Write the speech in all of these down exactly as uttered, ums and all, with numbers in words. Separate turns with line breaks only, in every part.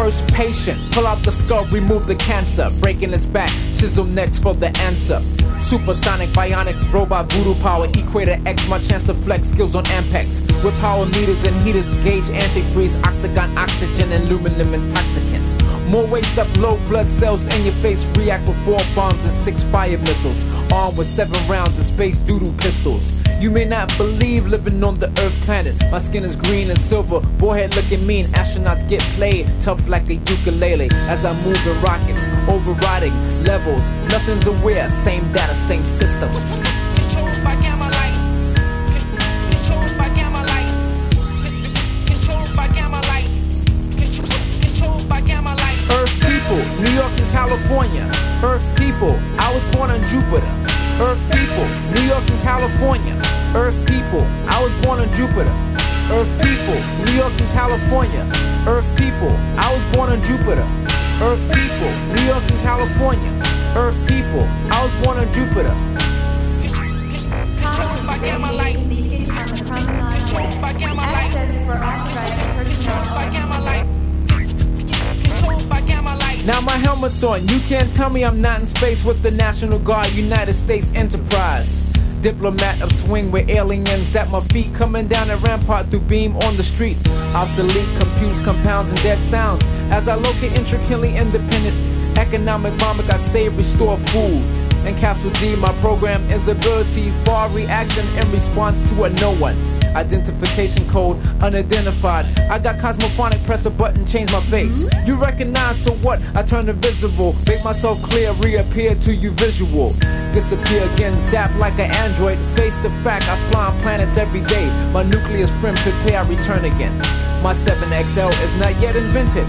First patient, pull out the skull, remove the cancer. Breaking his back, chisel next for the answer. Supersonic, bionic, robot, voodoo power. Equator X, my chance to flex skills on Ampex. With power meters and heaters, gauge antifreeze, octagon, oxygen, and aluminum intoxicants. More waste up, low blood cells in your face. React with four bombs and six fire missiles. Armed with seven rounds of space doodle pistols. You may not believe living on the Earth planet. My skin is green and silver, forehead looking mean. Astronauts get played, tough like a ukulele. As I move in rockets, overriding levels. Nothing's aware, same data, same system. Controlled by gamma light. Controlled by gamma light. Controlled by gamma light. Controlled by gamma light. Earth people, New York and California. Earth people, I was born on Jupiter. Earth people, New York and California. Earth people, I was born on Jupiter. Earth people, New York and California. Earth people, I was born on Jupiter. Earth people, New York and California. Earth people, I was born on Jupiter. Controlled by gamma light. Controlled by gamma light. Access for authorized personnel. Controlled by gamma light. Controlled by gamma light. Now my helmet's on. You can't tell me I'm not in space with the National Guard, United States Enterprise. Diplomat of swing with aliens at my feet, coming down a rampart through beam on the street. Obsolete computes, compounds, and dead sounds. As I locate intricately independent economic vomit, I save, restore food. And Capsule D, my program is ability for reaction in response to a no one. Identification code unidentified. I got cosmophonic, press a button, change my face. You recognize, so what? I turn invisible, make myself clear, reappear to you visual. Disappear again, zap like an android. Face the fact, I fly on planets every day. My nucleus friend, prepare, I return again. My seven X L is not yet invented.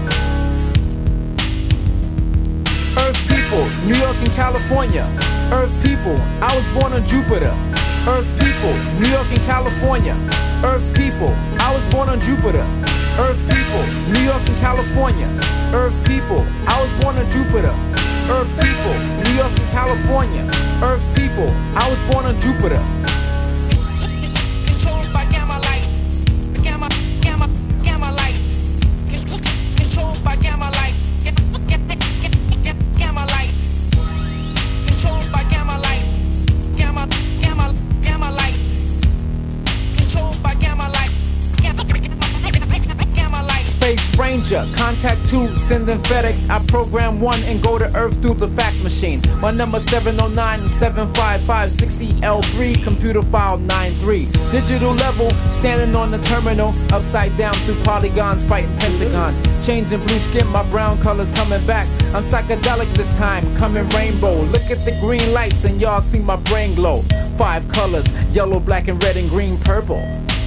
Earth people, New York and California. Earth people, I was born on Jupiter. Earth people, New York and California. Earth people, I was born on Jupiter. Earth people, New York and California. Earth people, I was born on Jupiter. Earth people, New York and California. Earth people, I was born on Jupiter. Controlled by gamma light. Gamma, gamma, gamma light. Controlled by gamma light. Gamma light. Controlled by gamma light. Gamma, gamma, gamma light. Controlled by gamma light. Gamma, gamma light. Space Ranger, contact two, sending FedEx. I program one and go to Earth through the fax machine. My number seven oh nine, seven five five, six E L three, computer file nine three. Digital level, standing on the terminal, upside down through polygons, fighting pentagons. Changing blue skin, my brown colors coming back. I'm psychedelic this time, coming rainbow. Look at the green lights and y'all see my brain glow. Five colors, yellow, black, and red, and green, purple.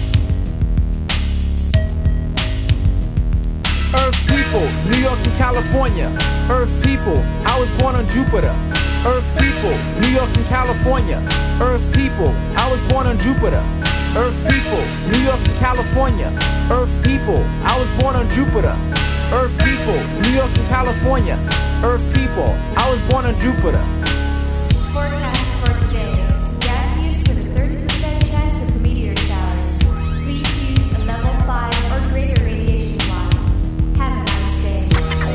Earth people, New York and California. Earth people, I was born on Jupiter. Earth people, New York and California. Earth people, I was born on Jupiter. Earth people, New York and California. Earth people, I was born on Jupiter. Earth people, New York and California. Earth people, I was born on Jupiter.
Forecast for today. Gas use with a thirty percent chance of meteor showers. Please use a level five or greater radiation block. Have a nice day.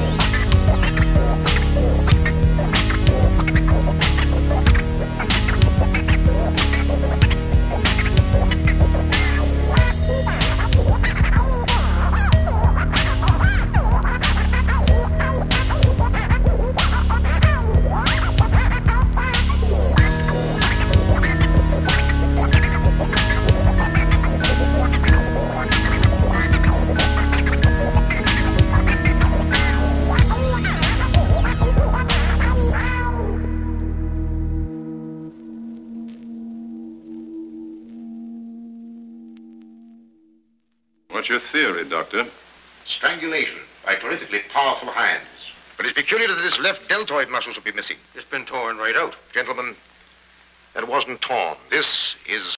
What's your theory, Doctor?
Strangulation by terrifically powerful hands. But it's peculiar that this left deltoid muscle should be missing.
It's been torn right out.
Gentlemen, that wasn't torn. This is